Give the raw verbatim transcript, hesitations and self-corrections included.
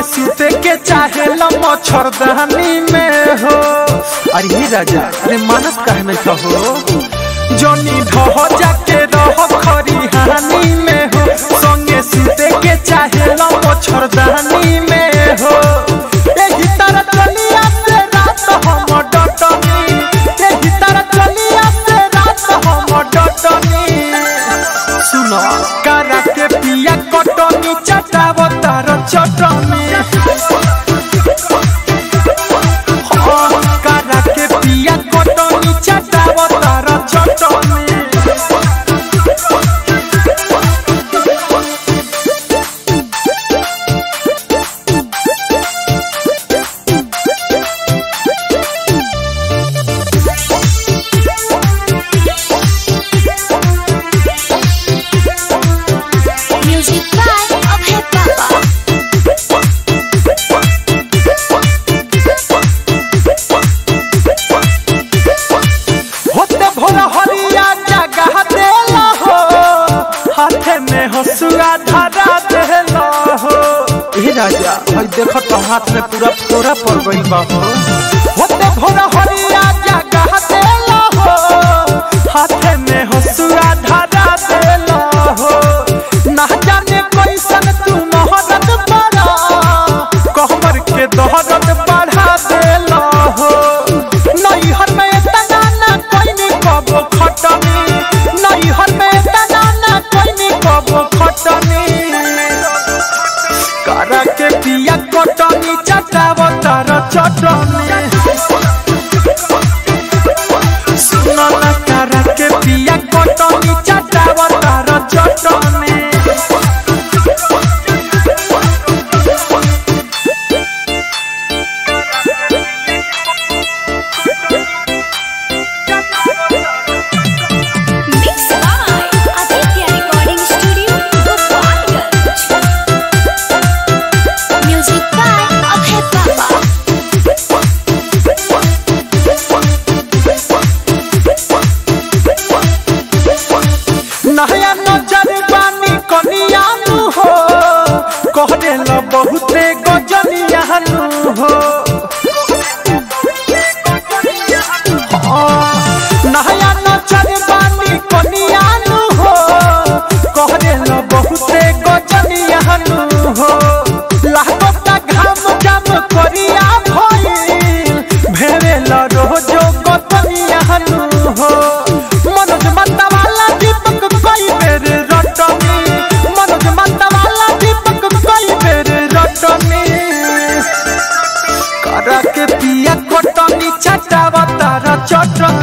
सूते के चाहे मच्छरदानी में हो। अरे राजा अरे मानस कहे में कहो जोनी ढह जाके रह खरिहानी में हो। संगे सूते के चाहे मच्छरदानी में हो। एही तरह चलिया से रात हम डटनी, एही तरह चलिया से रात हम डटनी। सुनो करा के पिया कटनी चटाव तार चटनी, करा के पिया कटनी चटाव तार चटनी। हसुआ धरा देला हो। ए राजा भाई देखो तो हाथ में पूरा फोड़ा पड़ गई बा हो। होते भोरा हरिया जगह देला हो। हाथ में हसुआ धरा देला हो। ना जाने कैसन तू मोहब्बत बड़ा कहमर के दहरत बढ़ा देला हो। नहीं हर में तना ना कोई नहीं कबो खटनी, नहीं हर में तना ना कोई नहीं कबो खटनी। करा के पिया कटनी चटाव तार चटनी। सुनो ना करा के पिया कटनी चटाव तार चटनी। नया नजर बानी कनिया नु हो। कहने ल बहुते गजनिया नु हो। नया नजर बानी कनिया नु हो। कहने ल बहुते गजनिया नु हो। लागता घाम जाम करिया भइल भेवेल रोजो गतनिया नु हो। मनोज मतवाला दीपक कई बेर रटनी, मनोज मतवाला दीपक कई बेर रटनी। करा के पिया कटनी चटाव तार चटनी।